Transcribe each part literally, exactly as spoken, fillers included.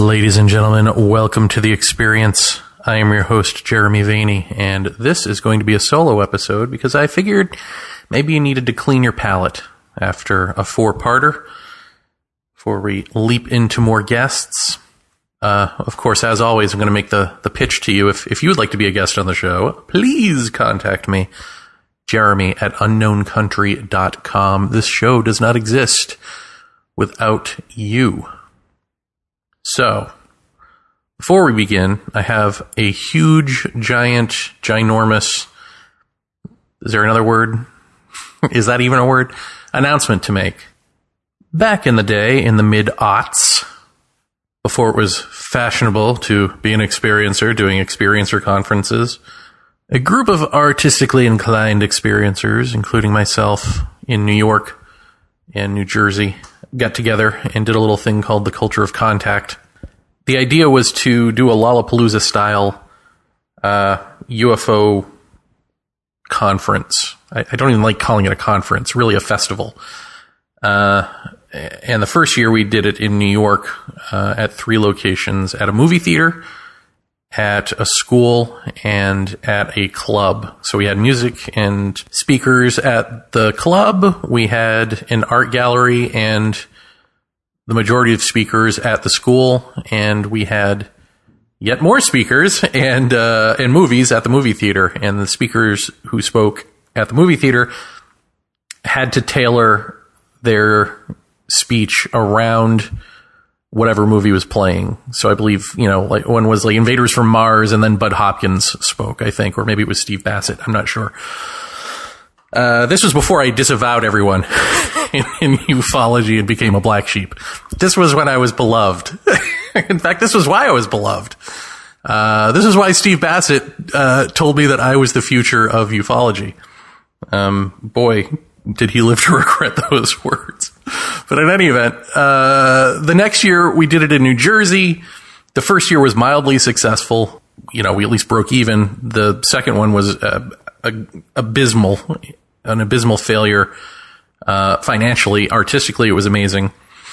Ladies and gentlemen, welcome to The Experience. I am your host, Jeremy Vaney, and this is going to be a solo episode because I figured maybe you needed to clean your palate after a four-parter before we leap into more guests. Uh, of course, as always, I'm going to make the, the pitch to you. If, if you would like to be a guest on the show, please contact me, Jeremy at unknown country dot com. This show does not exist without you. So, before we begin, I have a huge, giant, ginormous, is there another word? Is that even a word? Announcement to make. Back in the day, in the mid-aughts, before it was fashionable to be an experiencer doing experiencer conferences, a group of artistically inclined experiencers, including myself in New York and New Jersey, got together and did a little thing called the Culture of Contact. The idea was to do a Lollapalooza-style uh, U F O conference. I, I don't even like calling it a conference, really a festival. Uh, and the first year we did it in New York uh, at three locations, at a movie theater, at a school, and at a club. So we had music and speakers at the club. We had an art gallery and the majority of speakers at the school, and we had yet more speakers and uh, and movies at the movie theater. And the speakers who spoke at the movie theater had to tailor their speech around whatever movie was playing. So I believe, you know, like one was like Invaders from Mars, and then Bud Hopkins spoke, I think, or maybe it was Steve Bassett. I'm not sure. Uh, this was before I disavowed everyone in, in ufology and became a black sheep. This was when I was beloved. In fact, this was why I was beloved. Uh, this is why Steve Bassett uh, told me that I was the future of ufology. Um, boy, did he live to regret those words. But in any event, uh, the next year we did it in New Jersey. The first year was mildly successful. You know, we at least broke even. The second one was uh, a, abysmal, an abysmal failure. Uh, financially, artistically, it was amazing.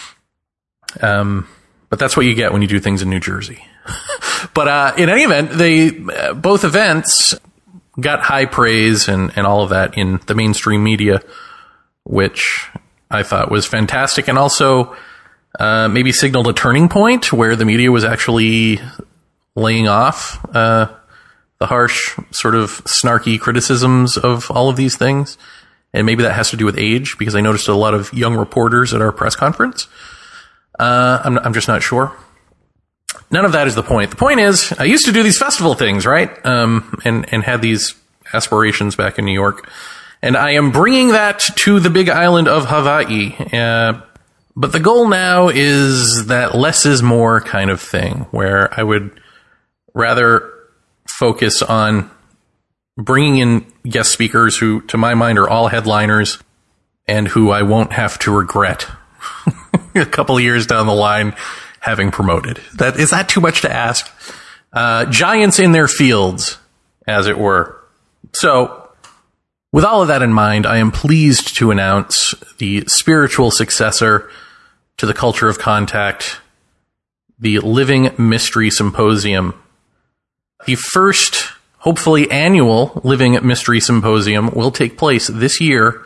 Um, but that's what you get when you do things in New Jersey. But, uh, in any event, they, uh, both events got high praise and, and all of that in the mainstream media, which I thought was fantastic, and also uh, maybe signaled a turning point where the media was actually laying off uh, the harsh, sort of snarky criticisms of all of these things. And maybe that has to do with age, because I noticed a lot of young reporters at our press conference. Uh, I'm, I'm just not sure. None of that is the point. The point is, I used to do these festival things, right? Um, and, and had these aspirations back in New York. And I am bringing that to the big island of Hawaii. Uh, but the goal now is that less is more kind of thing, where I would rather focus on bringing in guest speakers who, to my mind, are all headliners and who I won't have to regret a couple of years down the line having promoted. That, is that too much to ask? Uh, giants in their fields, as it were. So, with all of that in mind, I am pleased to announce the spiritual successor to the Culture of Contact, the Living Mystery Symposium. The first, hopefully annual Living Mystery Symposium will take place this year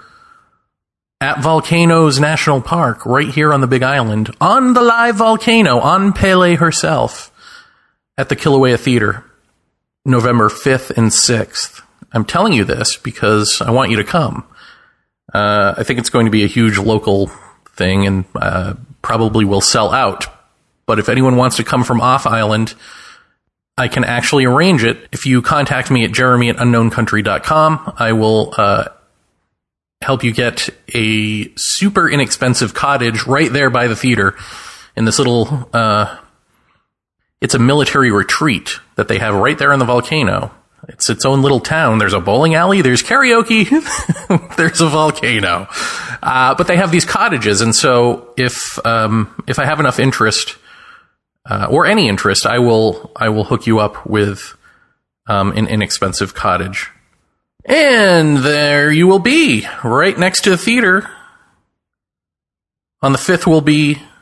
at Volcanoes National Park, right here on the Big Island, on the live volcano, on Pele herself, at the Kilauea Theater, November fifth and sixth. I'm telling you this because I want you to come. Uh, I think it's going to be a huge local thing and uh, probably will sell out. But if anyone wants to come from off island, I can actually arrange it. If you contact me at jeremy at unknown country dot com, I will uh, help you get a super inexpensive cottage right there by the theater in this little, uh, it's a military retreat that they have right there on the volcano. It's its own little town. There's a bowling alley. There's karaoke. There's a volcano. Uh, but they have these cottages. And so if, um, if I have enough interest, uh, or any interest, I will, I will hook you up with, um, an inexpensive cottage. And there you will be, right next to the theater. On the fifth will be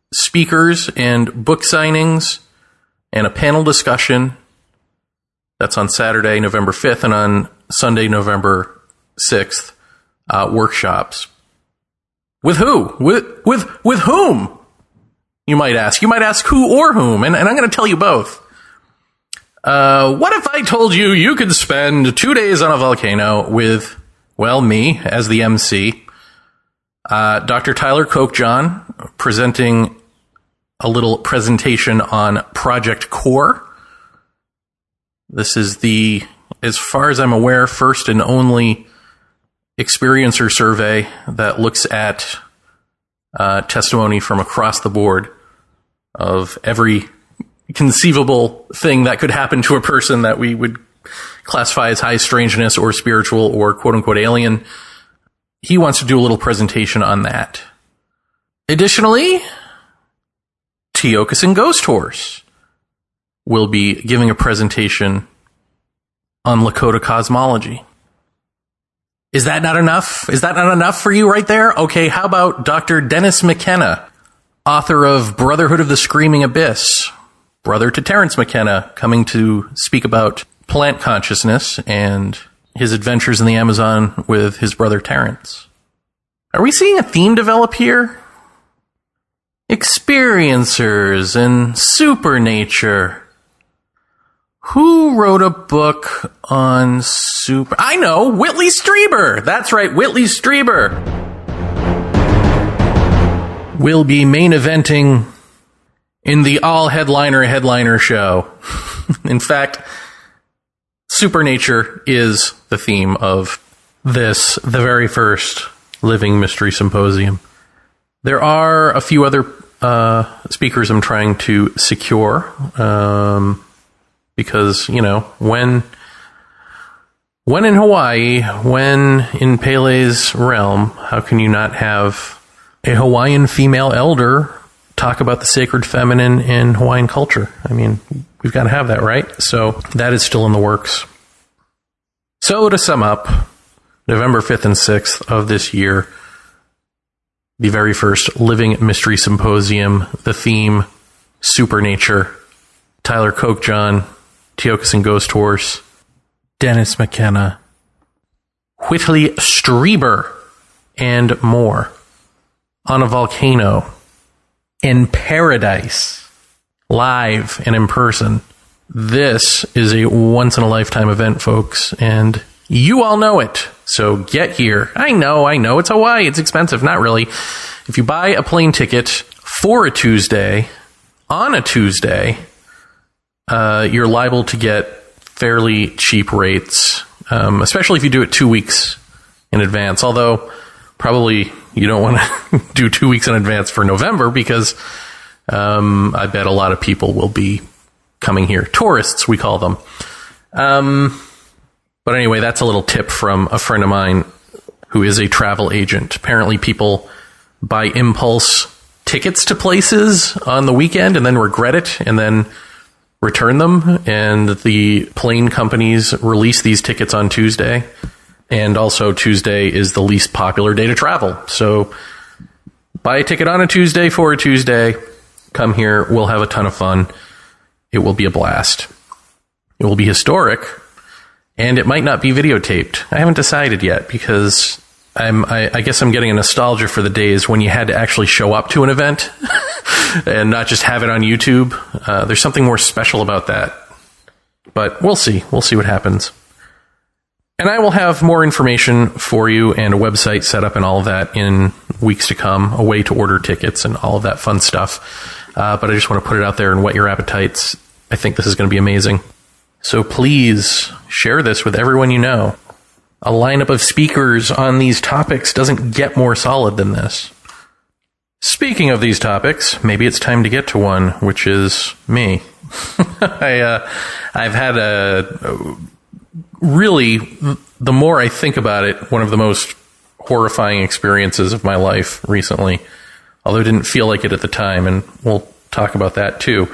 speakers and book signings and a panel discussion. That's on Saturday, November fifth, and on Sunday, November sixth, uh, workshops. With who? With, with, with whom? You might ask. You might ask who or whom, and, and I'm going to tell you both. Uh, what if I told you you could spend two days on a volcano with, well, me as the M C, uh, Doctor Tyler Kochjon presenting a little presentation on Project Core. This is the, as far as I'm aware, first and only experiencer survey that looks at uh, testimony from across the board of every conceivable thing that could happen to a person that we would classify as high strangeness or spiritual or quote-unquote alien. He wants to do a little presentation on that. Additionally, Tiokasin Ghost Horse will be giving a presentation on Lakota cosmology. Is that not enough? Is that not enough for you right there? Okay, how about Doctor Dennis McKenna, author of Brotherhood of the Screaming Abyss, brother to Terence McKenna, coming to speak about plant consciousness and his adventures in the Amazon with his brother Terence. Are we seeing a theme develop here? Experiencers and supernature. Who wrote a book on super... I know! Whitley Strieber! That's right, Whitley Strieber will be main eventing in the all-headliner headliner show. In fact, supernature is the theme of this, the very first Living Mystery Symposium. There are a few other uh, speakers I'm trying to secure, um, because, you know, when when in Hawaii, when in Pele's realm, how can you not have a Hawaiian female elder talk about the sacred feminine in Hawaiian culture? I mean, we've got to have that, right? So that is still in the works. So to sum up, November fifth and sixth of this year, the very first Living Mystery Symposium, the theme, supernature, Tyler Kochjon, Tiokasin Ghost Horse, Dennis McKenna, Whitley Strieber, and more on a volcano in paradise, live and in person. This is a once-in-a-lifetime event, folks, and you all know it. So get here. I know, I know, it's Hawaii. It's expensive. Not really. If you buy a plane ticket for a Tuesday, on a Tuesday, uh, you're liable to get fairly cheap rates, um, especially if you do it two weeks in advance. Although, probably you don't want to do two weeks in advance for November because um, I bet a lot of people will be coming here. Tourists, we call them. Um... But anyway, that's a little tip from a friend of mine who is a travel agent. Apparently people buy impulse tickets to places on the weekend and then regret it and then return them. And the plane companies release these tickets on Tuesday. And also Tuesday is the least popular day to travel. So buy a ticket on a Tuesday for a Tuesday. Come here. We'll have a ton of fun. It will be a blast. It will be historic. And it might not be videotaped. I haven't decided yet because I'm, I, I guess I'm getting a nostalgia for the days when you had to actually show up to an event and not just have it on YouTube. Uh, there's something more special about that. But we'll see. We'll see what happens. And I will have more information for you and a website set up and all of that in weeks to come, a way to order tickets and all of that fun stuff. Uh, but I just want to put it out there and whet your appetites. I think this is going to be amazing. So please share this with everyone you know. A lineup of speakers on these topics doesn't get more solid than this. Speaking of these topics, maybe it's time to get to one, which is me. I, uh, I've had a, really, the more I think about it, one of the most horrifying experiences of my life recently, although it didn't feel like it at the time, and we'll talk about that too.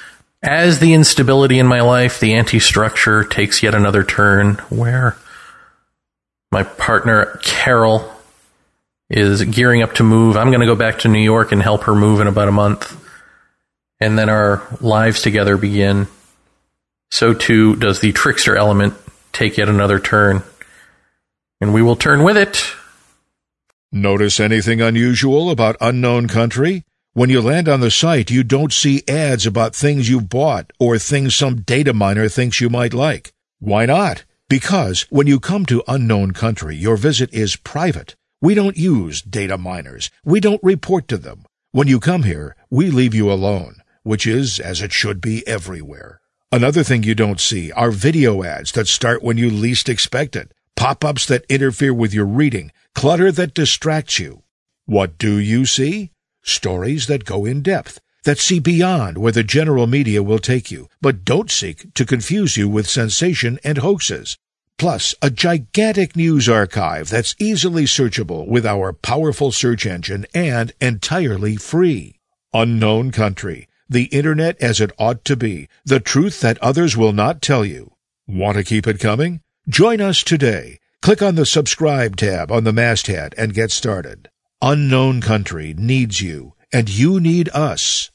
As the instability in my life, the anti-structure takes yet another turn where my partner, Carol, is gearing up to move. I'm going to go back to New York and help her move in about a month. And then our lives together begin. So too does the trickster element take yet another turn. And we will turn with it. Notice anything unusual about Unknown Country? When you land on the site, you don't see ads about things you've bought or things some data miner thinks you might like. Why not? Because when you come to Unknown Country, your visit is private. We don't use data miners. We don't report to them. When you come here, we leave you alone, which is as it should be everywhere. Another thing you don't see are video ads that start when you least expect it, pop-ups that interfere with your reading, clutter that distracts you. What do you see? Stories that go in depth, that see beyond where the general media will take you, but don't seek to confuse you with sensation and hoaxes. Plus, a gigantic news archive that's easily searchable with our powerful search engine and entirely free. Unknown Country, the Internet as it ought to be, the truth that others will not tell you. Want to keep it coming? Join us today. Click on the subscribe tab on the masthead and get started. Unknown Country needs you, and you need us.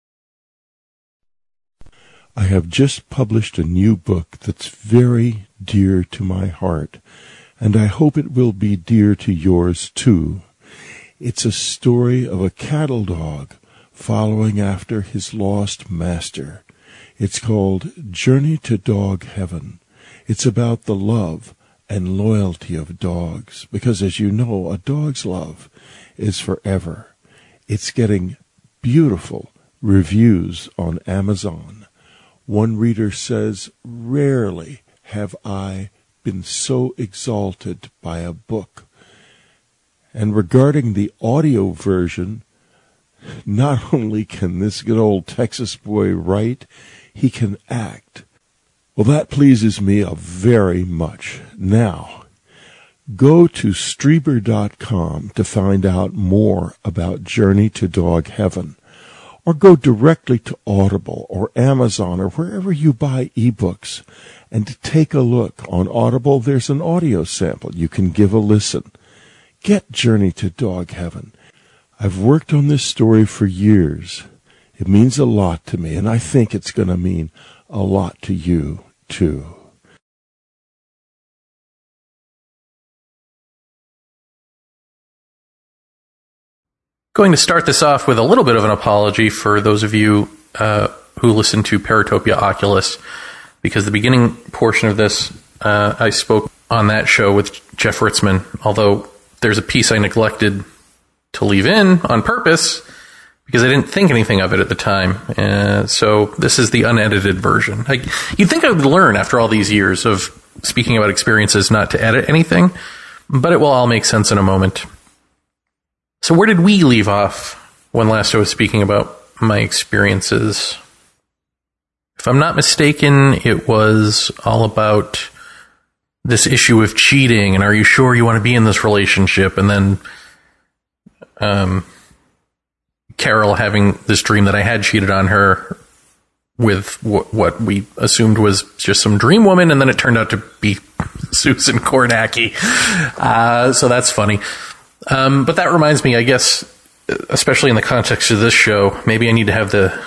I have just published a new book that's very dear to my heart, and I hope it will be dear to yours too. It's a story of a cattle dog following after his lost master. It's called Journey to Dog Heaven. It's about the love and loyalty of dogs, because as you know, a dog's love is forever. It's getting beautiful reviews on Amazon. One reader says, "Rarely have I been so exalted by a book." And regarding the audio version, not only can this good old Texas boy write, he can act. Well, that pleases me very much. Now, go to Streber dot com to find out more about Journey to Dog Heaven, or go directly to Audible or Amazon or wherever you buy ebooks and take a look. On Audible, there's an audio sample. You can give a listen. Get Journey to Dog Heaven. I've worked on this story for years. It means a lot to me, and I think it's going to mean a lot to you, too. Going to start this off with a little bit of an apology for those of you uh, who listen to Paratopia Oculus, because the beginning portion of this, uh, I spoke on that show with Jeff Ritzman, although there's a piece I neglected to leave in on purpose because I didn't think anything of it at the time. Uh, so this is the unedited version. I, you'd think I would learn after all these years of speaking about experiences not to edit anything, but it will all make sense in a moment. So where did we leave off when last I was speaking about my experiences? If I'm not mistaken, it was all about this issue of cheating and are you sure you want to be in this relationship? And then um, Carol having this dream that I had cheated on her with w- what we assumed was just some dream woman, and then it turned out to be Susan Kornacki. Uh, so that's funny. Um, but that reminds me, I guess, especially in the context of this show, maybe I need to have the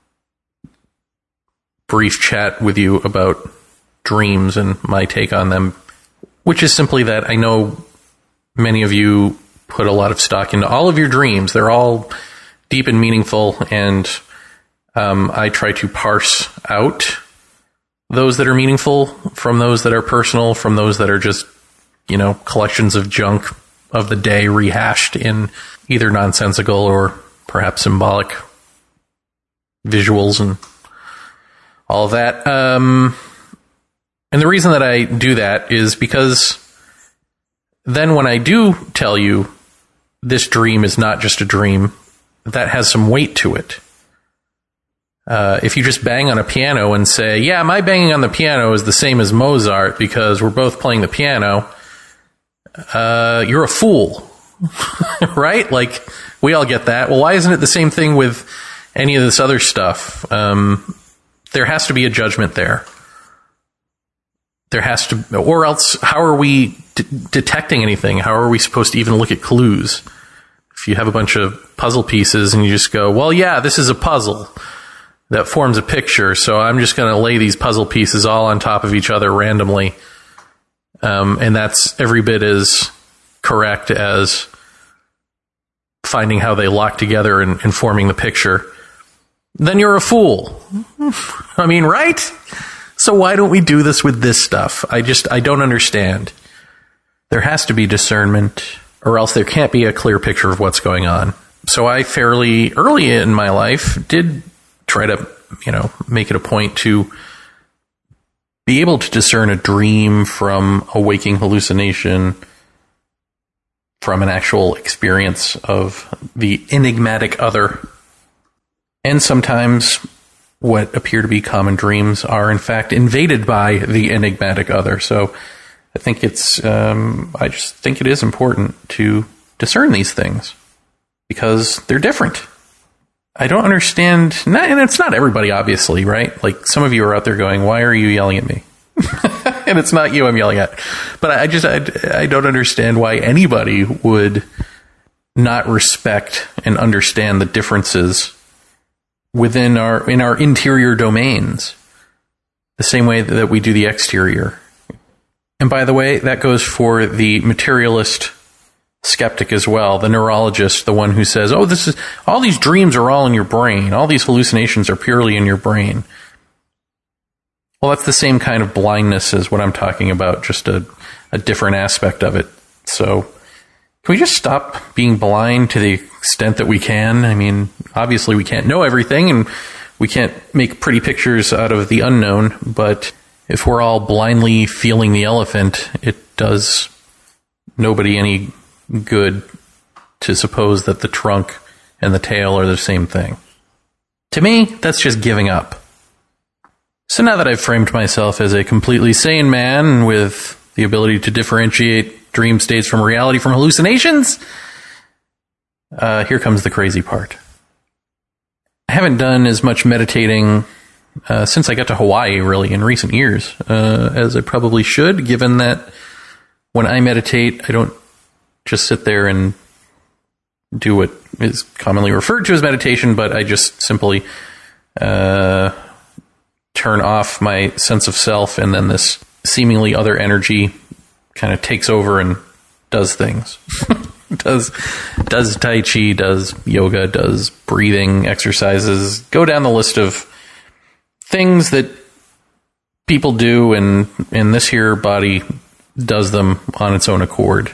brief chat with you about dreams and my take on them, which is simply that I know many of you put a lot of stock into all of your dreams. They're all deep and meaningful, and um, I try to parse out those that are meaningful from those that are personal, from those that are just, you know, collections of junk of the day rehashed in either nonsensical or perhaps symbolic visuals and all of that. Um, and the reason that I do that is because then when I do tell you this dream is not just a dream, that has some weight to it. Uh, if you just bang on a piano and say, yeah, my banging on the piano is the same as Mozart because we're both playing the piano, uh, you're a fool, right? Like, we all get that. Well, why isn't it the same thing with any of this other stuff? Um, there has to be a judgment there. there has to, or else how are we d- detecting anything? How are we supposed to even look at clues? If you have a bunch of puzzle pieces and you just go, well, yeah, this is a puzzle that forms a picture, so I'm just going to lay these puzzle pieces all on top of each other randomly. Um, and that's every bit as correct as finding how they lock together and, and forming the picture. Then you're a fool. I mean, right? So why don't we do this with this stuff? I just, I don't understand. There has to be discernment, or else there can't be a clear picture of what's going on. So I fairly early in my life did try to, you know, make it a point to be able to discern a dream from a waking hallucination, from an actual experience of the enigmatic other. And sometimes what appear to be common dreams are in fact invaded by the enigmatic other. So I think it's, um, I just think it is important to discern these things because they're different. I don't understand, not, and it's not everybody, obviously, right? Like, some of you are out there going, why are you yelling at me? And it's not you I'm yelling at. But I just, I, I don't understand why anybody would not respect and understand the differences within our, in our interior domains, the same way that we do the exterior. And by the way, that goes for the materialist skeptic as well, the neurologist, the one who says, oh, this is, all these dreams are all in your brain. All these hallucinations are purely in your brain. Well, that's the same kind of blindness as what I'm talking about, just a, a different aspect of it. So can we just stop being blind to the extent that we can? I mean, obviously we can't know everything and we can't make pretty pictures out of the unknown, but if we're all blindly feeling the elephant, it does nobody any good to suppose that the trunk and the tail are the same thing. To me, that's just giving up. So now that I've framed myself as a completely sane man with the ability to differentiate dream states from reality from hallucinations, uh, here comes the crazy part. I haven't done as much meditating uh, since I got to Hawaii, really, in recent years, uh, as I probably should, given that when I meditate, I don't just sit there and do what is commonly referred to as meditation, but I just simply uh, turn off my sense of self, and then this seemingly other energy kind of takes over and does things. does does Tai Chi, does yoga, does breathing exercises. Go down the list of things that people do, and, and this here body does them on its own accord.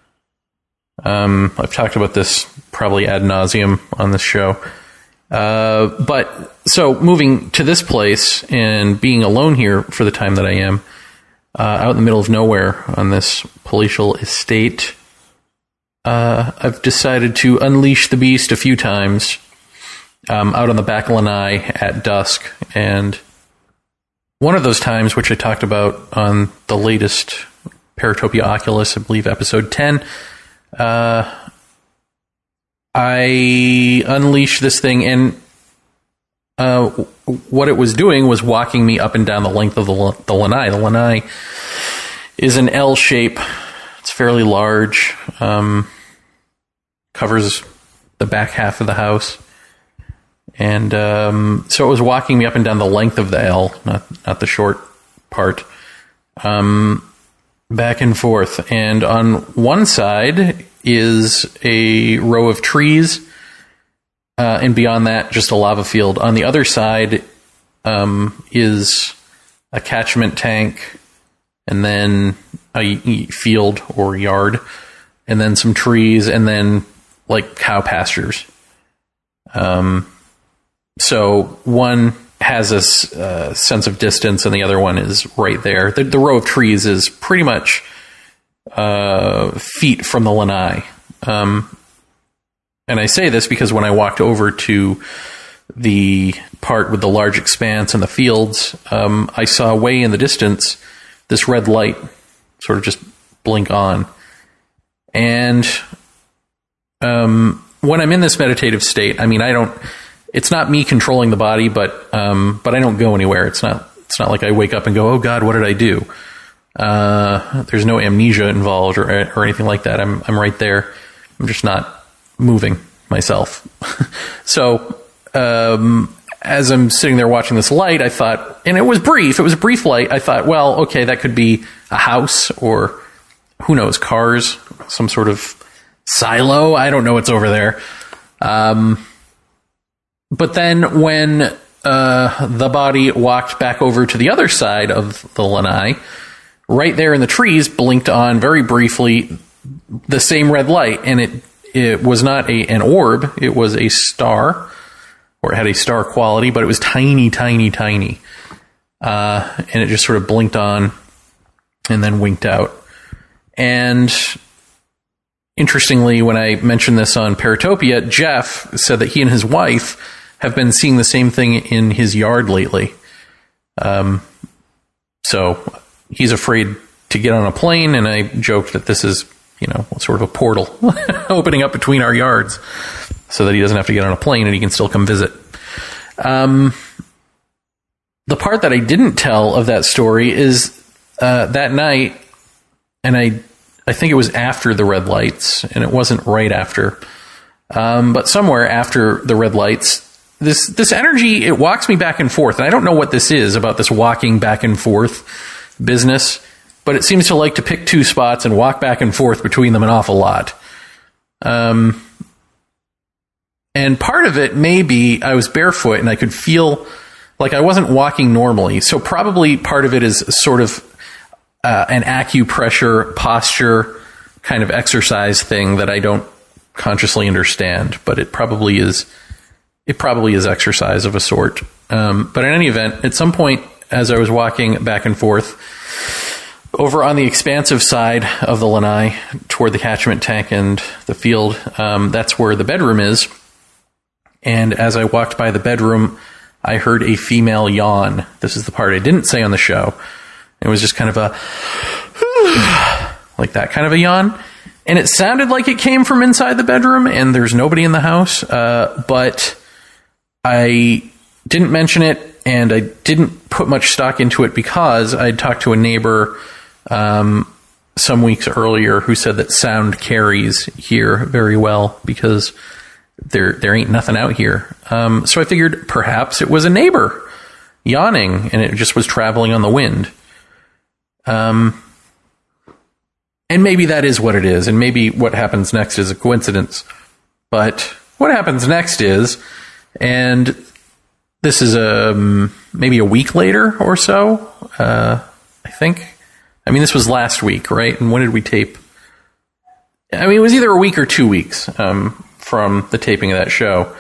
Um, I've talked about this probably ad nauseum on this show. Uh, but so moving to this place and being alone here for the time that I am, uh, out in the middle of nowhere on this palatial estate, uh, I've decided to unleash the beast a few times, um, out on the back lanai at dusk. And one of those times, which I talked about on the latest Paratopia Oculus, I believe episode ten, Uh, I unleashed this thing, and uh, what it was doing was walking me up and down the length of the, the lanai. The lanai is an L shape. It's fairly large, um, covers the back half of the house. And um, so it was walking me up and down the length of the L, not, not the short part. Um... Back and forth. And on one side is a row of trees, uh, and beyond that, just a lava field. On the other side um, is a catchment tank, and then a field or yard, and then some trees, and then like cow pastures. Um, so one has a uh, sense of distance, and the other one is right there. The, the row of trees is pretty much uh, feet from the lanai. Um, and I say this because when I walked over to the part with the large expanse and the fields, um, I saw way in the distance this red light sort of just blink on. And um, when I'm in this meditative state, I mean, I don't... It's not me controlling the body, but um, but I don't go anywhere. It's not it's not like I wake up and go, oh God, what did I do? Uh, there's no amnesia involved or, or anything like that. I'm, I'm right there. I'm just not moving myself. So, um, as I'm sitting there watching this light, I thought, and it was brief, it was a brief light. I thought, well, okay, that could be a house or who knows, cars, some sort of silo. I don't know what's over there. Um, but then when, uh, the body walked back over to the other side of the lanai, right there in the trees, blinked on very briefly the same red light, and it it was not a an orb, it was a star, or it had a star quality, but it was tiny, tiny, tiny. Uh, and it just sort of blinked on and then winked out. And interestingly, when I mentioned this on Paratopia, Jeff said that he and his wife have been seeing the same thing in his yard lately. Um, so he's afraid to get on a plane, and I joked that this is, you know, sort of a portal opening up between our yards so that he doesn't have to get on a plane and he can still come visit. Um, the part that I didn't tell of that story is uh, that night, and I I think it was after the red lights, and it wasn't right after, um, but somewhere after the red lights, this this energy, it walks me back and forth, and I don't know what this is about this walking back and forth business, but it seems to like to pick two spots and walk back and forth between them an awful lot. Um, and part of it may be I was barefoot and I could feel like I wasn't walking normally. So probably part of it is sort of uh, an acupressure posture kind of exercise thing that I don't consciously understand, but it probably is, it probably is exercise of a sort. Um, but in any event, at some point as I was walking back and forth, over on the expansive side of the lanai, toward the catchment tank and the field, um, that's where the bedroom is. And as I walked by the bedroom, I heard a female yawn. This is the part I didn't say on the show. It was just kind of a, like that kind of a yawn. And it sounded like it came from inside the bedroom, and there's nobody in the house. Uh, but I didn't mention it, and I didn't put much stock into it because I'd talked to a neighbor um, some weeks earlier who said that sound carries here very well because there there ain't nothing out here. Um, so I figured perhaps it was a neighbor yawning, and it just was traveling on the wind. Um, and maybe that is what it is, and maybe what happens next is a coincidence. But what happens next is, and this is um, maybe a week later or so, uh, I think. I mean, this was last week, right? And when did we tape? I mean, it was either a week or two weeks um, from the taping of that show.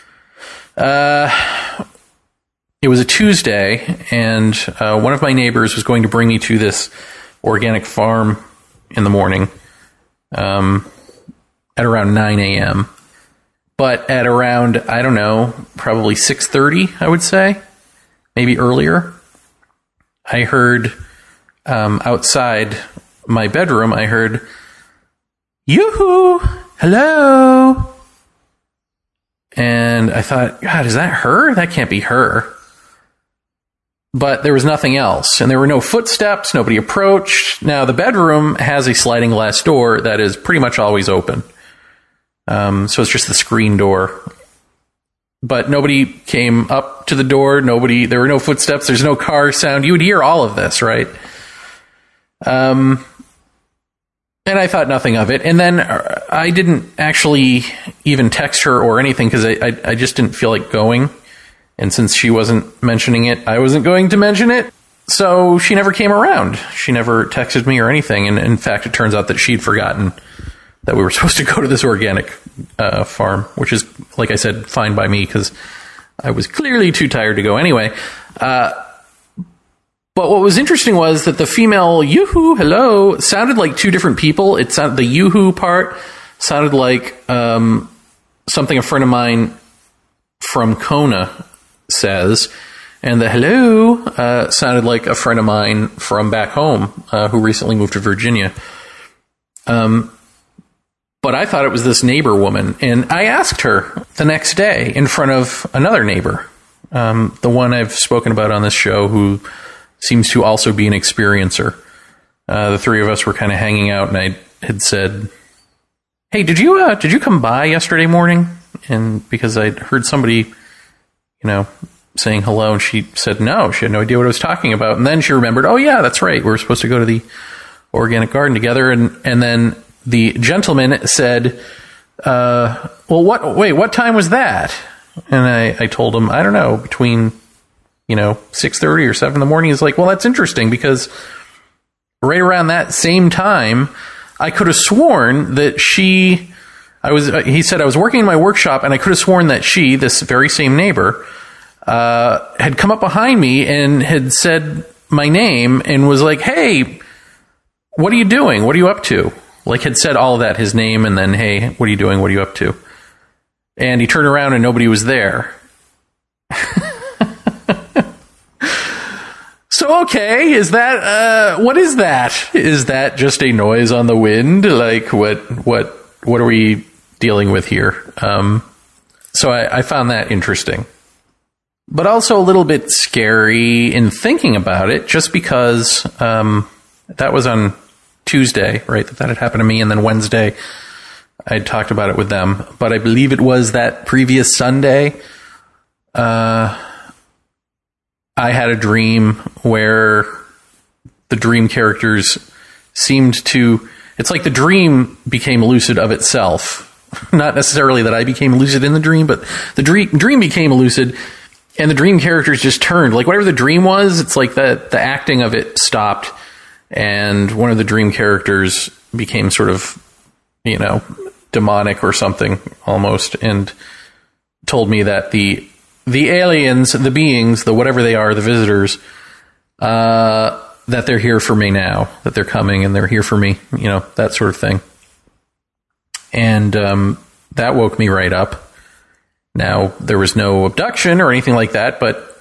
Uh, it was a Tuesday, and uh, one of my neighbors was going to bring me to this organic farm in the morning um, at around nine a.m., but at around, I don't know, probably six thirty, I would say, maybe earlier, I heard um, outside my bedroom, I heard, yoo-hoo, hello. And I thought, God, is that her? That can't be her. But there was nothing else, and there were no footsteps, nobody approached. Now, the bedroom has a sliding glass door that is pretty much always open. Um, so it's just the screen door. But nobody came up to the door. Nobody, there were no footsteps. There's no car sound. You would hear all of this, right? Um, and I thought nothing of it. And then I didn't actually even text her or anything because I, I, I just didn't feel like going. And since she wasn't mentioning it, I wasn't going to mention it. So she never came around. She never texted me or anything. And in fact, it turns out that she'd forgotten that we were supposed to go to this organic uh, farm, which is, like I said, fine by me because I was clearly too tired to go anyway. Uh, but what was interesting was that the female yoo-hoo, hello, sounded like two different people. It sounded, the yoo-hoo part sounded like um, something a friend of mine from Kona says, and the hello uh, sounded like a friend of mine from back home uh, who recently moved to Virginia. Um, But I thought it was this neighbor woman, and I asked her the next day in front of another neighbor, um, the one I've spoken about on this show who seems to also be an experiencer. uh, the three of us were kind of hanging out, and I had said, "Hey, did you uh, did you come by yesterday morning?" And because I'd heard somebody, you know, saying hello, and she said no, she had no idea what I was talking about. And then she remembered, oh yeah, that's right, we were supposed to go to the organic garden together. And and then the gentleman said, uh, well, what? Wait, what time was that? And I, I told him, I don't know, between, you know, six thirty or seven in the morning. He's like, well, that's interesting, because right around that same time, I could have sworn that she, I was, uh, he said I was working in my workshop, and I could have sworn that she, this very same neighbor, uh, had come up behind me and had said my name and was like, hey, what are you doing? What are you up to? Like, had said all of that, his name, and then, hey, what are you doing? What are you up to? And he turned around and nobody was there. So, okay, is that, uh, what is that? Is that just a noise on the wind? Like, what, what, what are we dealing with here? Um, so I, I found that interesting, but also a little bit scary in thinking about it, just because, um, that was on Tuesday, right? That that had happened to me. And then Wednesday, I talked about it with them, but I believe it was that previous Sunday, uh, I had a dream where the dream characters seemed to, it's like the dream became lucid of itself. Not necessarily that I became lucid in the dream, but the dream, dream became lucid, and the dream characters just turned. Like, whatever the dream was, it's like the, the acting of it stopped, and one of the dream characters became sort of, you know, demonic or something almost, and told me that the the aliens, the beings, the whatever they are, the visitors, uh, that they're here for me now, that they're coming and they're here for me, you know, that sort of thing. And um, that woke me right up. Now, there was no abduction or anything like that, but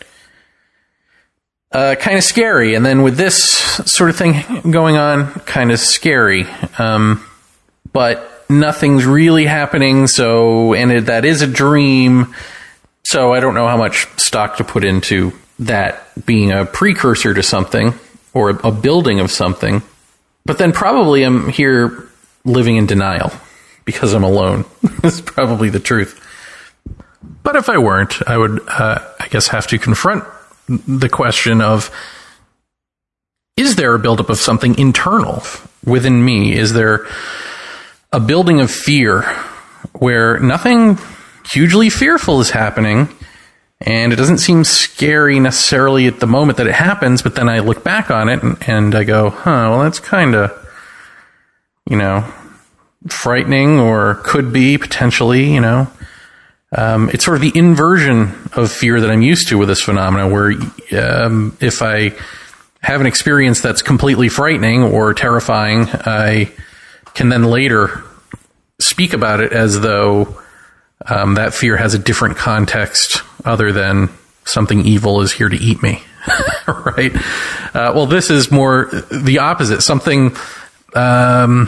uh, kind of scary. And then with this sort of thing going on, kind of scary. Um, but nothing's really happening, so, and it, that is a dream. So I don't know how much stock to put into that being a precursor to something or a, a building of something. But then probably I'm here living in denial because I'm alone. That's probably the truth. But if I weren't, I would, uh, I guess, have to confront the question of, is there a buildup of something internal within me? Is there a building of fear where nothing hugely fearful is happening, and it doesn't seem scary necessarily at the moment that it happens, but then I look back on it and, and I go, huh, well, that's kind of, you know, frightening, or could be potentially, you know. Um, it's sort of the inversion of fear that I'm used to with this phenomena, where um, if I have an experience that's completely frightening or terrifying, I can then later speak about it as though Um, that fear has a different context other than something evil is here to eat me, right? Uh, well, this is more the opposite. Something um,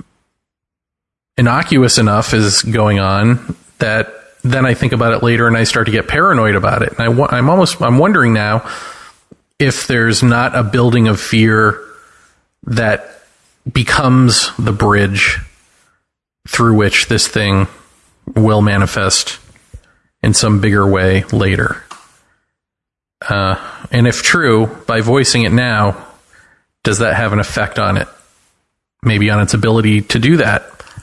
innocuous enough is going on that then I think about it later and I start to get paranoid about it. And I, I'm almost, I'm wondering now if there's not a building of fear that becomes the bridge through which this thing will manifest in some bigger way later. Uh, and if true, by voicing it now, does that have an effect on it? Maybe on its ability to do that?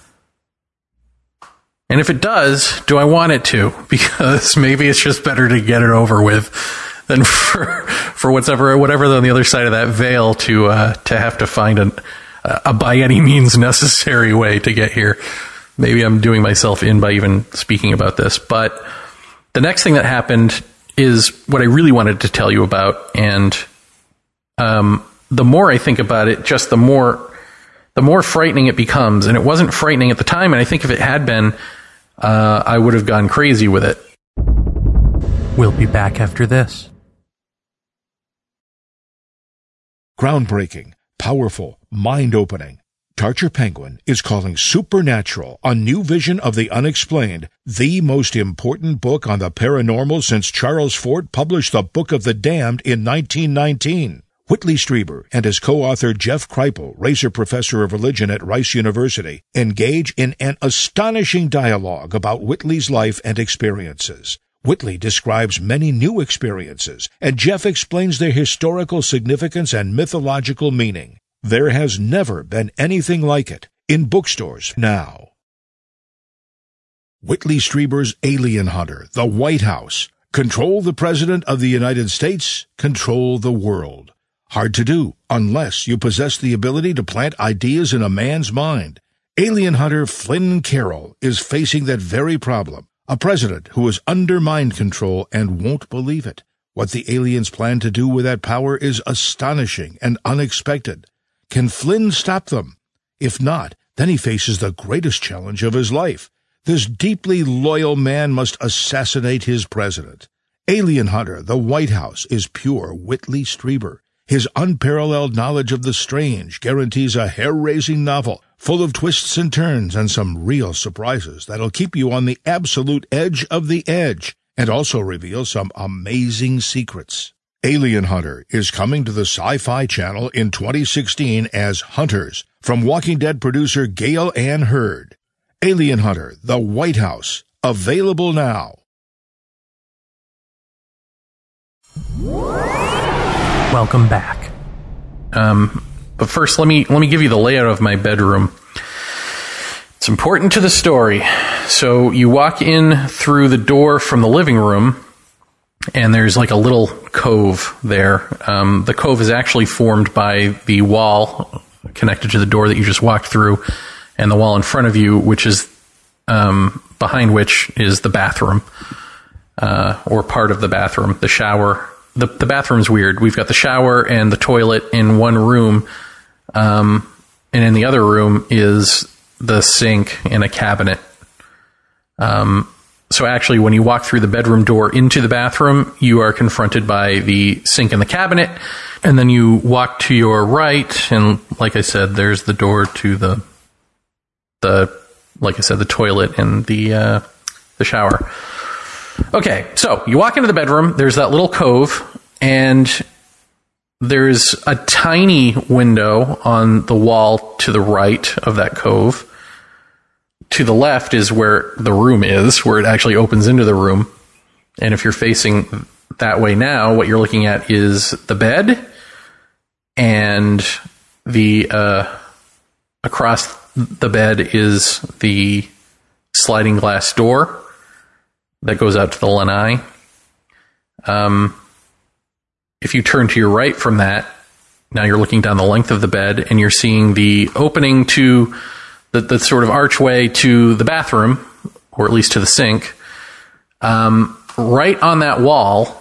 And if it does, do I want it to? Because maybe it's just better to get it over with than for for whatever whatever on the other side of that veil to uh, to have to find a, a by any means necessary way to get here. Maybe I'm doing myself in by even speaking about this. But the next thing that happened is what I really wanted to tell you about. And um, the more I think about it, just the more the more frightening it becomes. And it wasn't frightening at the time. And I think if it had been, uh, I would have gone crazy with it. We'll be back after this. Groundbreaking, powerful, mind-opening. Tarcher Penguin is calling Supernatural, a new vision of the unexplained, the most important book on the paranormal since Charles Fort published the Book of the Damned in nineteen nineteen. Whitley Strieber and his co-author Jeff Kripal, Racer Professor of Religion at Rice University, engage in an astonishing dialogue about Whitley's life and experiences. Whitley describes many new experiences, and Jeff explains their historical significance and mythological meaning. There has never been anything like it. In bookstores now. Whitley Strieber's Alien Hunter, The White House. Control the President of the United States, control the world. Hard to do, unless you possess the ability to plant ideas in a man's mind. Alien hunter Flynn Carroll is facing that very problem. A president who is under mind control and won't believe it. What the aliens plan to do with that power is astonishing and unexpected. Can Flynn stop them? If not, then he faces the greatest challenge of his life. This deeply loyal man must assassinate his president. Alien Hunter, The White House, is pure Whitley Strieber. His unparalleled knowledge of the strange guarantees a hair-raising novel full of twists and turns and some real surprises that'll keep you on the absolute edge of the edge and also reveal some amazing secrets. Alien Hunter is coming to the Sci-Fi Channel in twenty sixteen as Hunters from Walking Dead producer Gail Ann Hurd. Alien Hunter, The White House, available now. Welcome back. Um, but first, let me let me give you the layout of my bedroom. It's important to the story. So you walk in through the door from the living room, and there's like a little cove there. Um, the cove is actually formed by the wall connected to the door that you just walked through, and the wall in front of you, which is um, behind which is the bathroom, uh, or part of the bathroom, the shower. The, the bathroom's weird. We've got the shower and the toilet in one room, um, and in the other room is the sink and a cabinet. Um, so actually, when you walk through the bedroom door into the bathroom, you are confronted by the sink and the cabinet, and then you walk to your right, and like I said, there's the door to the the like I said, the toilet and the uh, the shower. Okay, so you walk into the bedroom, there's that little cove, and there's a tiny window on the wall to the right of that cove. To the left is where the room is, where it actually opens into the room. And if you're facing that way now, what you're looking at is the bed, and the uh, across the bed is the sliding glass door that goes out to the lanai. Um, if you turn to your right from that, now you're looking down the length of the bed, and you're seeing the opening to the, the sort of archway to the bathroom, or at least to the sink. Um, right on that wall,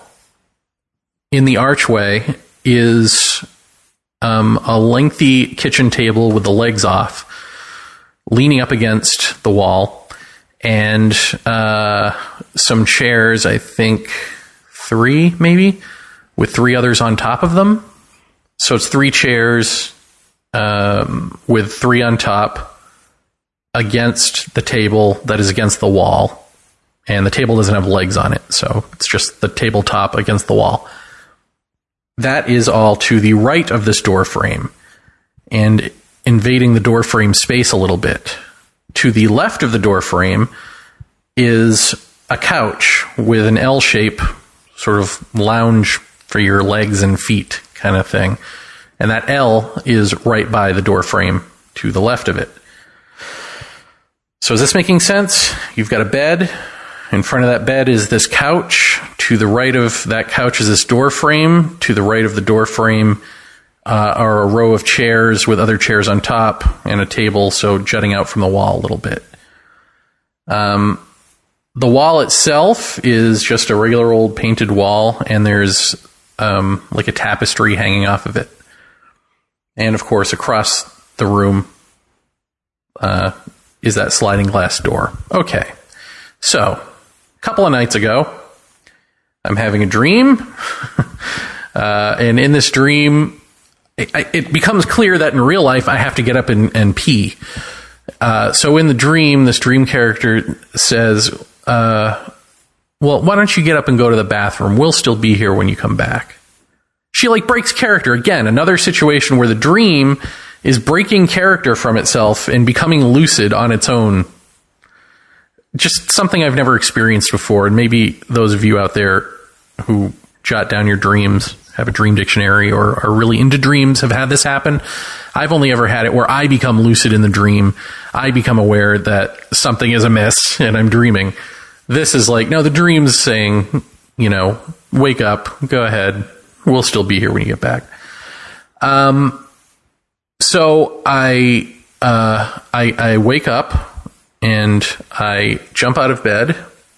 in the archway, is um, a lengthy kitchen table with the legs off, leaning up against the wall, and uh, some chairs, I think three maybe, with three others on top of them. So it's three chairs um, with three on top against the table that is against the wall. And the table doesn't have legs on it, so it's just the tabletop against the wall. That is all to the right of this door frame, and invading the door frame space a little bit. To the left of the door frame is a couch with an L shape, sort of lounge for your legs and feet kind of thing. And that L is right by the door frame to the left of it. So is this making sense? You've got a bed. In front of that bed is this couch. To the right of that couch is this door frame. To the right of the door frame Uh, are a row of chairs with other chairs on top and a table, so jutting out from the wall a little bit. Um, the wall itself is just a regular old painted wall, and there's um, like a tapestry hanging off of it. And of course, across the room uh, is that sliding glass door. Okay, so a couple of nights ago, I'm having a dream, uh, and in this dream, it becomes clear that in real life I have to get up and, and pee. Uh, so in the dream, this dream character says, uh, well, why don't you get up and go to the bathroom? We'll still be here when you come back. she like breaks character again. Another situation where the dream is breaking character from itself and becoming lucid on its own. Just something I've never experienced before. And maybe those of you out there who jot down your dreams, have a dream dictionary, or are really into dreams, have had this happen. I've only ever had it where I become lucid in the dream. I become aware that something is amiss and I'm dreaming. This is like, no, the dream's saying, you know, wake up, go ahead. We'll still be here when you get back. Um, so I, uh, I, I wake up and I jump out of bed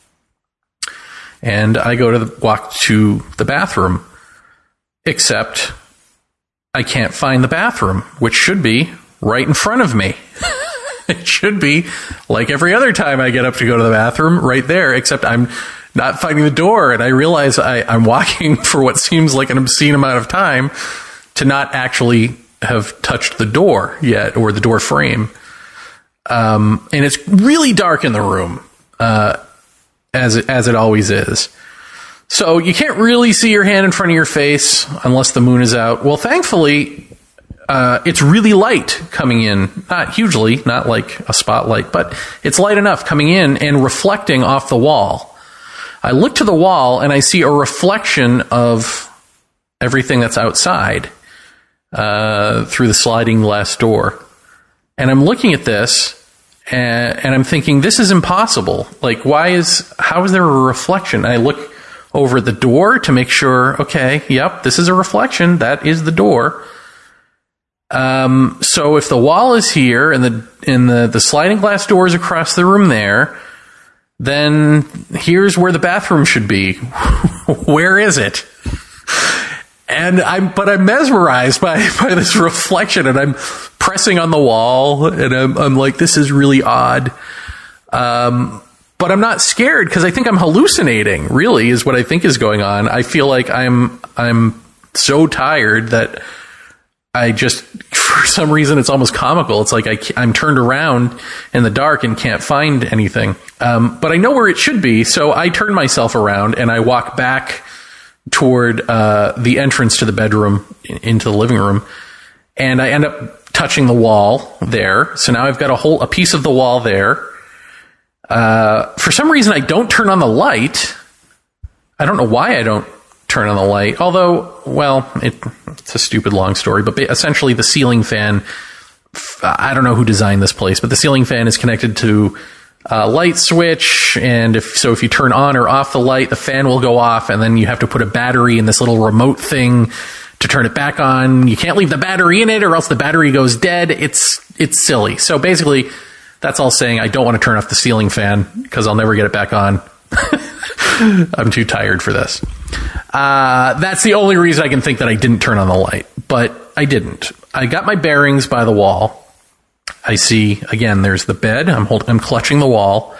and I go to the, walk to the bathroom, except I can't find the bathroom, which should be right in front of me. It should be like every other time I get up to go to the bathroom, right there, except I'm not finding the door. And I realize I, I'm walking for what seems like an obscene amount of time to not actually have touched the door yet, or the door frame. Um, and it's really dark in the room, uh, as it, as it always is. So you can't really see your hand in front of your face unless the moon is out. Well, thankfully, uh, it's really light coming in. Not hugely, not like a spotlight, but it's light enough coming in and reflecting off the wall. I look to the wall and I see a reflection of everything that's outside, uh, through the sliding glass door. And I'm looking at this and, and I'm thinking, this is impossible. Like, why is, how is there a reflection? And I look over the door to make sure, okay, yep, this is a reflection. That is the door. Um, so if the wall is here and the, and the, the sliding glass door is across the room there, then here's where the bathroom should be. Where is it? And I'm, but I'm mesmerized by, by this reflection, and I'm pressing on the wall, and I'm, I'm like, this is really odd. Um, but I'm not scared because I think I'm hallucinating, really, is what I think is going on. I feel like I'm, I'm so tired that I just, for some reason, it's almost comical. It's like I, I'm turned around in the dark and can't find anything. Um, but I know where it should be. So I turn myself around and I walk back toward uh, the entrance to the bedroom, into the living room. And I end up touching the wall there. So now I've got a whole, a piece of the wall there. Uh, for some reason, I don't turn on the light. I don't know why I don't turn on the light. Although, well, it, it's a stupid long story, but essentially the ceiling fan, I don't know who designed this place, but the ceiling fan is connected to a light switch. And if, so if you turn on or off the light, the fan will go off, and then you have to put a battery in this little remote thing to turn it back on. You can't leave the battery in it or else the battery goes dead. It's, it's silly. So basically that's all saying I don't want to turn off the ceiling fan because I'll never get it back on. I'm too tired for this. Uh, that's the only reason I can think that I didn't turn on the light, but I didn't. I got my bearings by the wall. I see, again, there's the bed. I'm holding, I'm clutching the wall.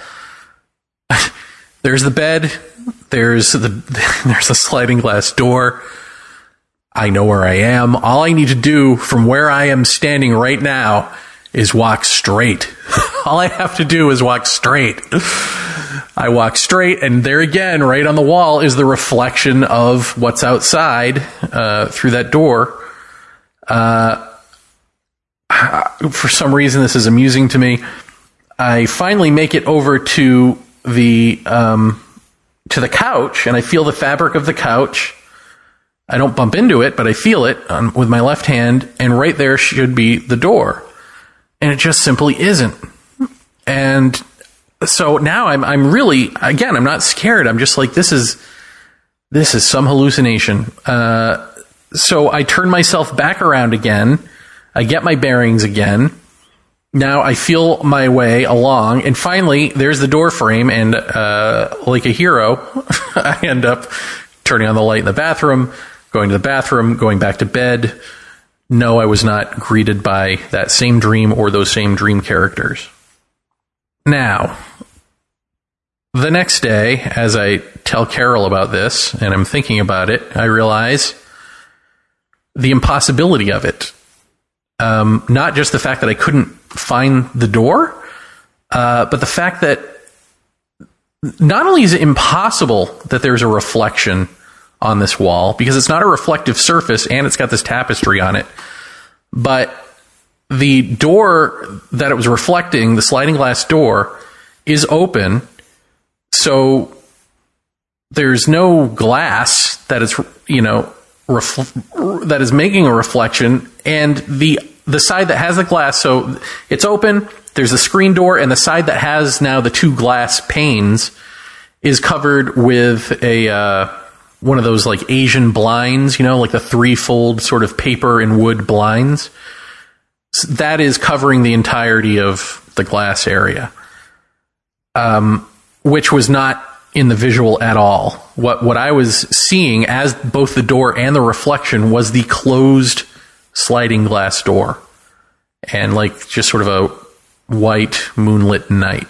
There's the bed. There's the, there's a sliding glass door. I know where I am. All I need to do from where I am standing right now is walk straight. All I have to do is walk straight. I walk straight, and there again, right on the wall, is the reflection of what's outside uh, through that door. Uh, for some reason, this is amusing to me. I finally make it over to the um, to the couch, and I feel the fabric of the couch. I don't bump into it, but I feel it on, with my left hand, and right there should be the door, and it just simply isn't. And so now I'm I'm really, again, I'm not scared. I'm just like, this is this is some hallucination. Uh, so I turn myself back around again. I get my bearings again. Now I feel my way along, and finally there's the door frame, and uh, like a hero, I end up turning on the light in the bathroom, going to the bathroom, going back to bed. No, I was not greeted by that same dream or those same dream characters. Now, the next day, as I tell Carol about this, and I'm thinking about it, I realize the impossibility of it. Um, not just the fact that I couldn't find the door, uh, but the fact that not only is it impossible that there's a reflection on this wall because it's not a reflective surface and it's got this tapestry on it. But the door that it was reflecting, the sliding glass door, is open. So there's no glass that is, you know, ref- that is making a reflection. And the the side that has the glass, so it's open, there's a screen door, and the side that has now the two glass panes is covered with a uh, one of those like Asian blinds, you know, like the three-fold sort of paper and wood blinds. So that is covering the entirety of the glass area, um, which was not in the visual at all. What what I was seeing as both the door and the reflection was the closed sliding glass door, and like just sort of a white moonlit night.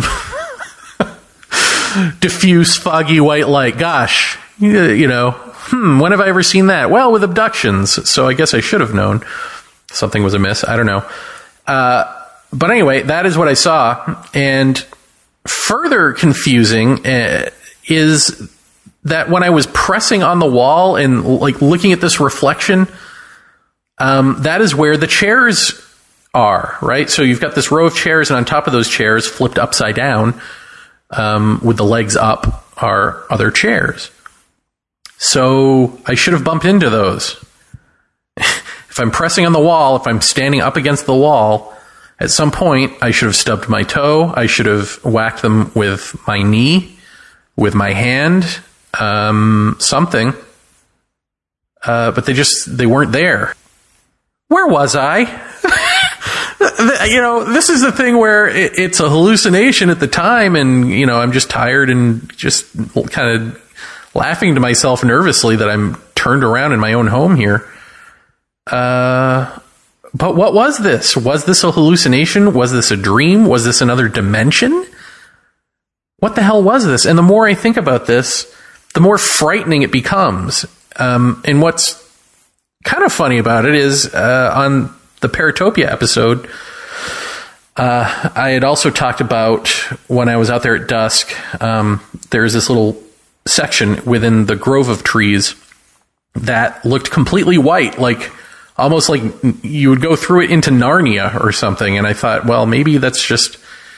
Diffuse, foggy white light. Gosh, you, you know, hmm, when have I ever seen that? Well, with abductions, so I guess I should have known something was amiss. I don't know. Uh, but anyway, that is what I saw. And further confusing uh, is that when I was pressing on the wall and like looking at this reflection, um, that is where the chairs are, right? So you've got this row of chairs, and on top of those chairs, flipped upside down, um, with the legs up, are other chairs. So I should have bumped into those. If I'm pressing on the wall, if I'm standing up against the wall, at some point I should have stubbed my toe. I should have whacked them with my knee, with my hand, um, something. Uh, but they just, they weren't there. Where was I? You know, this is the thing where it, it's a hallucination at the time, and, you know, I'm just tired and just kind of laughing to myself nervously that I'm turned around in my own home here. Uh, but what was this? Was this a hallucination? Was this a dream? Was this another dimension? What the hell was this? And the more I think about this, the more frightening it becomes. Um, and what's kind of funny about it is, uh, on the Paratopia episode, uh, I had also talked about when I was out there at dusk, um, there's this little section within the grove of trees that looked completely white, like almost like you would go through it into Narnia or something. And I thought, well, maybe that's just,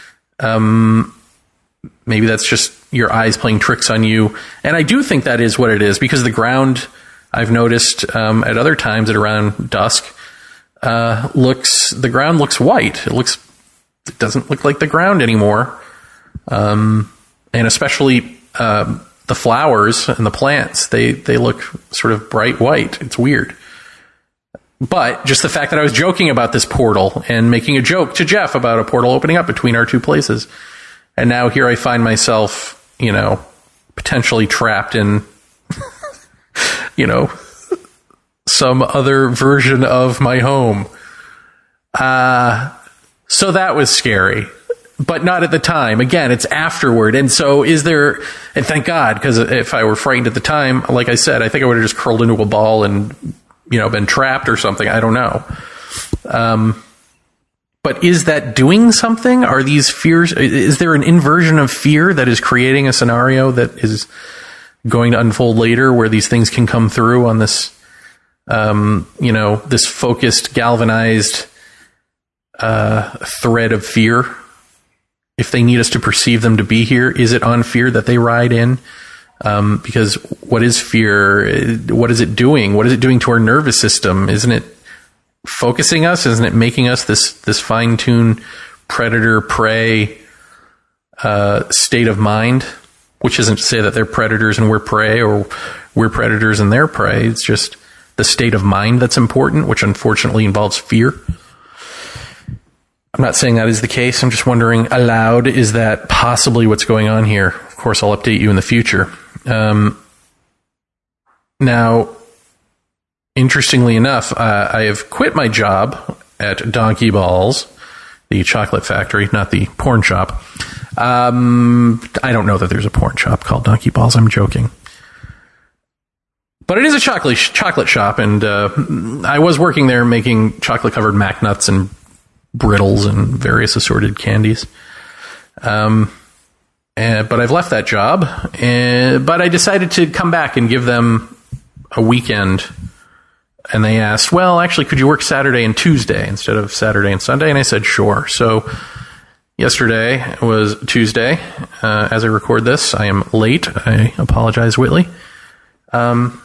um, maybe that's just your eyes playing tricks on you. And I do think that is what it is, because the ground, I've noticed, um, at other times at around dusk, uh, looks, the ground looks white. It looks, it doesn't look like the ground anymore. Um, and especially, um, the flowers and the plants, they, they look sort of bright white. It's weird. But just the fact that I was joking about this portal and making a joke to Jeff about a portal opening up between our two places. And now here I find myself, you know, potentially trapped in, you know, some other version of my home. Uh, so that was scary. But not at the time. Again, it's afterward. And so is there, and thank God, because if I were frightened at the time, like I said, I think I would have just curled into a ball and, you know, been trapped or something. I don't know. Um, but is that doing something? Are these fears, is there an inversion of fear that is creating a scenario that is going to unfold later where these things can come through on this, um, you know, this focused, galvanized, uh, thread of fear? If they need us to perceive them to be here, is it on fear that they ride in? Um, because what is fear? What is it doing? What is it doing to our nervous system? Isn't it focusing us? Isn't it making us this, this fine-tuned predator-prey uh, state of mind? Which isn't to say that they're predators and we're prey, or we're predators and they're prey. It's just the state of mind that's important, which unfortunately involves fear. I'm not saying that is the case. I'm just wondering aloud, is that possibly what's going on here? Of course, I'll update you in the future. Um, now, interestingly enough, uh, I have quit my job at Donkey Balls, the chocolate factory, not the porn shop. Um, I don't know that there's a porn shop called Donkey Balls. I'm joking. But it is a chocolate chocolate shop, and uh, I was working there making chocolate-covered Mac Nuts and Brittles and various assorted candies. Um, and, but I've left that job. And, but I decided to come back and give them a weekend. And they asked, well, actually, could you work Saturday and Tuesday instead of Saturday and Sunday? And I said, sure. So yesterday was Tuesday. Uh, as I record this, I am late. I apologize, Whitley. Um,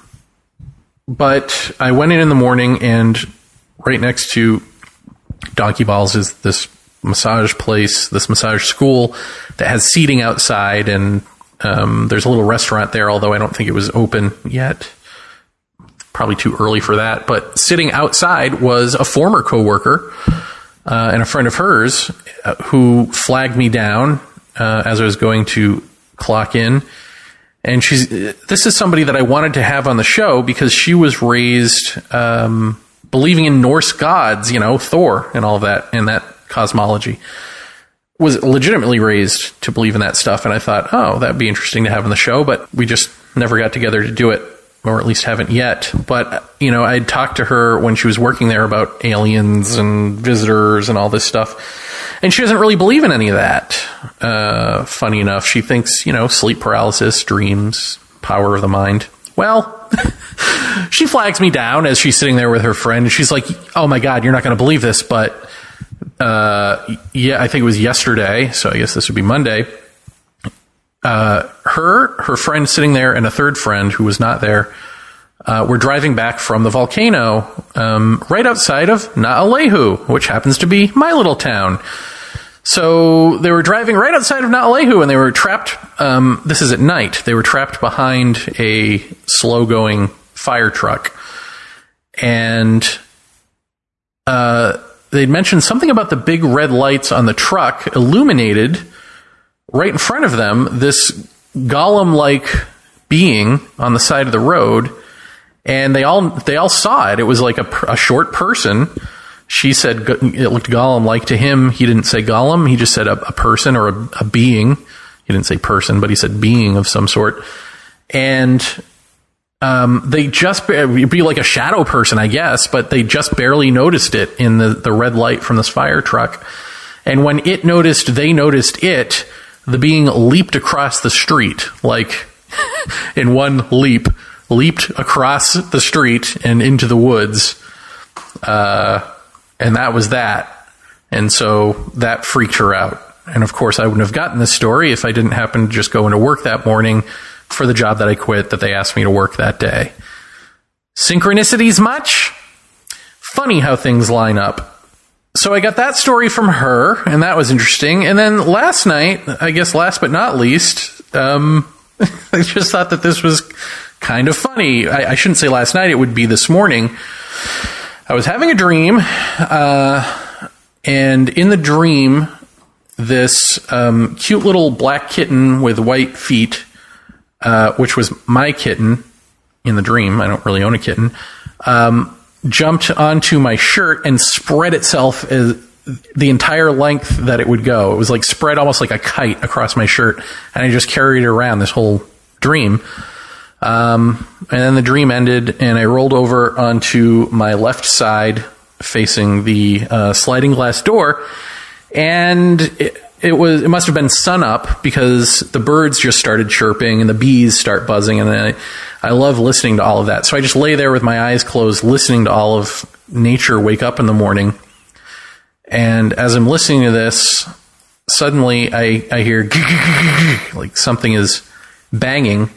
but I went in in the morning, and right next to Donkey Balls is this massage place, this massage school that has seating outside, and um, there's a little restaurant there, although I don't think it was open yet. Probably too early for that. But sitting outside was a former coworker uh, and a friend of hers uh, who flagged me down uh, as I was going to clock in. And she's this is somebody that I wanted to have on the show because she was raised um, believing in Norse gods, you know, Thor and all of that, and that cosmology. Was legitimately raised to believe in that stuff. And I thought, oh, that'd be interesting to have on the show, but we just never got together to do it. Or at least haven't yet. But, you know, I'd talked to her when she was working there about aliens and visitors and all this stuff. And she doesn't really believe in any of that. Uh, funny enough, she thinks, you know, sleep paralysis, dreams, power of the mind. Well, she flags me down as she's sitting there with her friend. And she's like, oh, my God, you're not going to believe this. But, uh, yeah, I think it was yesterday. So I guess this would be Monday. Uh, her, her friend sitting there, and a third friend who was not there, uh, were driving back from the volcano, um, right outside of Naalehu, which happens to be my little town. So they were driving right outside of Naalehu, and they were trapped, um, this is at night, they were trapped behind a slow-going fire truck. And, uh, they'd mentioned something about the big red lights on the truck illuminated right in front of them, this golem-like being on the side of the road, and they all they all saw it. It was like a, a short person. She said it looked golem-like to him. He didn't say golem. He just said a, a person or a, a being. He didn't say person, but he said being of some sort. And um, they just it'd be like a shadow person, I guess, but they just barely noticed it in the the red light from this fire truck. And when it noticed, they noticed it. The being leaped across the street, like in one leap, leaped across the street and into the woods. Uh, and that was that. And so that freaked her out. And of course, I wouldn't have gotten this story if I didn't happen to just go into work that morning for the job that I quit that they asked me to work that day. Synchronicities much? Funny how things line up. So I got that story from her, and that was interesting. And then last night, I guess last but not least, um, I just thought that this was kind of funny. I, I shouldn't say last night, it would be this morning. I was having a dream, uh, and in the dream, this um, cute little black kitten with white feet, uh, which was my kitten in the dream, I don't really own a kitten, um, jumped onto my shirt and spread itself as the entire length that it would go. It was like spread almost like a kite across my shirt, and I just carried it around this whole dream. Um, and then the dream ended, and I rolled over onto my left side facing the uh, sliding glass door, and it, it was it must have been sun up because the birds just started chirping and the bees start buzzing, and I, I love listening to all of that. So I just lay there with my eyes closed, listening to all of nature wake up in the morning. And as I'm listening to this, suddenly I, I hear like something is banging.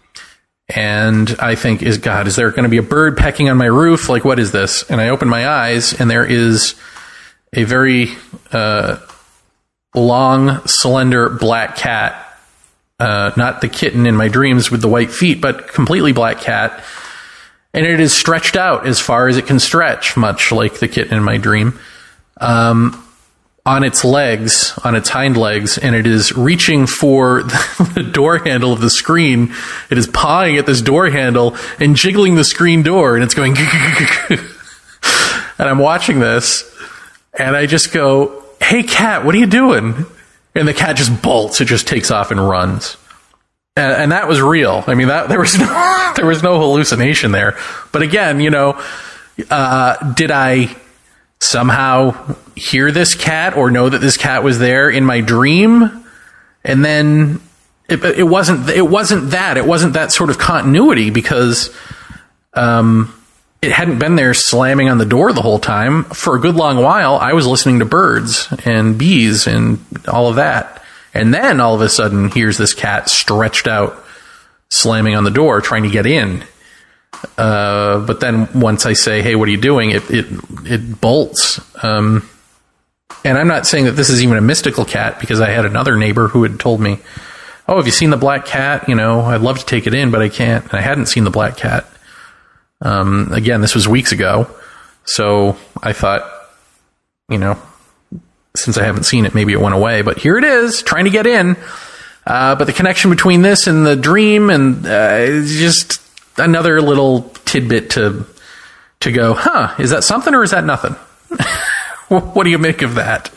And I think, is God, is there going to be a bird pecking on my roof? Like, what is this? And I open my eyes, and there is a very uh, long, slender black cat. Uh, not the kitten in my dreams with the white feet, but completely black cat. And it is stretched out as far as it can stretch, much like the kitten in my dream, um, on its legs, on its hind legs, and it is reaching for the door handle of the screen. It is pawing at this door handle and jiggling the screen door, and it's going, and I'm watching this, and I just go, hey, cat, what are you doing? And the cat just bolts. It just takes off and runs. And, and that was real. I mean, that there was no, there was no hallucination there. But again, you know, uh, did I somehow hear this cat or know that this cat was there in my dream? And then it, it wasn't, it wasn't that, it wasn't that sort of continuity because, um, it hadn't been there slamming on the door the whole time. For a good long while, I was listening to birds and bees and all of that. And then all of a sudden, here's this cat stretched out, slamming on the door, trying to get in. Uh, but then once I say, hey, what are you doing? It, it, it bolts. Um, and I'm not saying that this is even a mystical cat, because I had another neighbor who had told me, oh, have you seen the black cat? You know, I'd love to take it in, but I can't. And I hadn't seen the black cat. Um, again, this was weeks ago. So I thought, you know, since I haven't seen it, maybe it went away, but here it is, trying to get in. Uh, but the connection between this and the dream and, uh, just another little tidbit to, to go, huh, is that something or is that nothing? What do you make of that?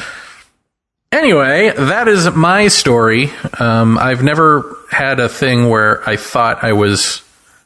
Anyway, that is my story. Um, I've never had a thing where I thought I was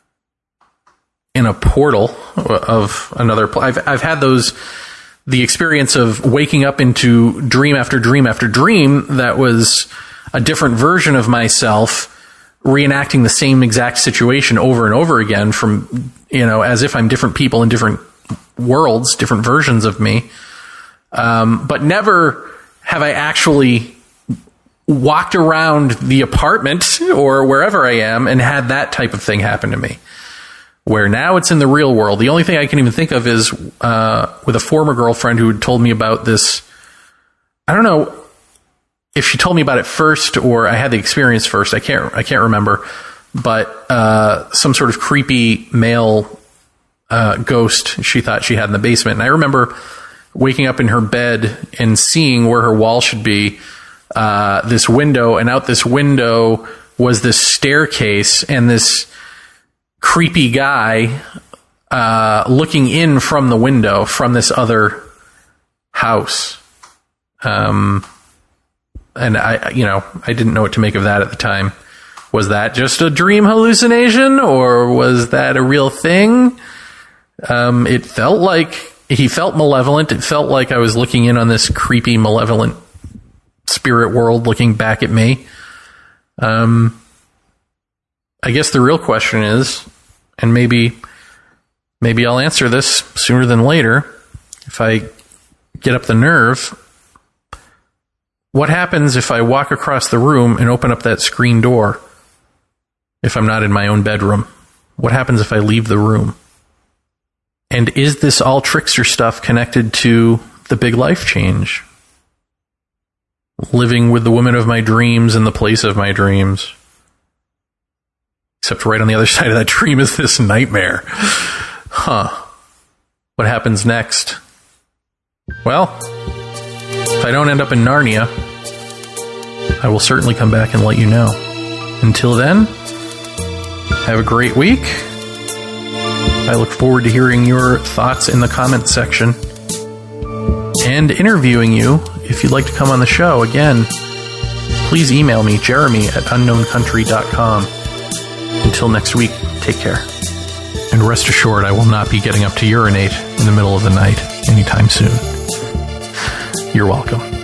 in a portal of another pl- I've I've had those the experience of waking up into dream after dream after dream that was a different version of myself reenacting the same exact situation over and over again, from, you know, as if I'm different people in different worlds, different versions of me. Um, but never have I actually walked around the apartment or wherever I am and had that type of thing happen to me. Where now it's in the real world. The only thing I can even think of is uh, with a former girlfriend who had told me about this. I don't know if she told me about it first or I had the experience first. I can't. I can't remember. But uh, some sort of creepy male uh, ghost she thought she had in the basement. And I remember waking up in her bed and seeing where her wall should be, uh, this window, and out this window was this staircase and this creepy guy uh, looking in from the window from this other house. Um, and I, you know, I didn't know what to make of that at the time. Was that just a dream hallucination, or was that a real thing? Um, it felt like he felt malevolent. It felt like I was looking in on this creepy, malevolent spirit world looking back at me. Um, I guess the real question is, and maybe maybe I'll answer this sooner than later if I get up the nerve, what happens if I walk across the room and open up that screen door if I'm not in my own bedroom? What happens if I leave the room? And is this all trickster stuff connected to the big life change? Living with the woman of my dreams in the place of my dreams. Except right on the other side of that dream is this nightmare. Huh. What happens next? Well, if I don't end up in Narnia, I will certainly come back and let you know. Until then, have a great week. I look forward to hearing your thoughts in the comments section and interviewing you. If you'd like to come on the show again, please email me, Jeremy at unknown country dot com. Until next week, take care. And rest assured, I will not be getting up to urinate in the middle of the night anytime soon. You're welcome.